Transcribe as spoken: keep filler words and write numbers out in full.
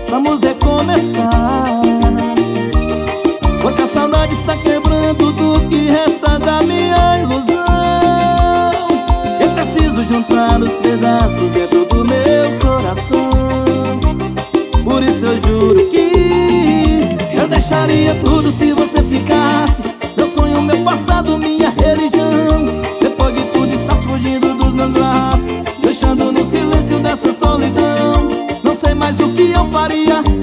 vamos recomeçar. Porque a saudade está quebrando tudo que resta da minha ilusão. Eu preciso juntar os pedaços dentro do meu coração. Por isso eu juro que eu deixaria tudo se você ficasse. Meu sonho, meu passado, minha religião. Depois de tudo estás fugindo dos meus braços, deixando no silêncio dessa solidão. Não sei mais o que eu faria